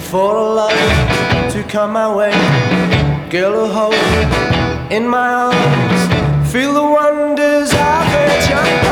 for a love to come my way. Girl who hold in my arms, feel the wonders of a child.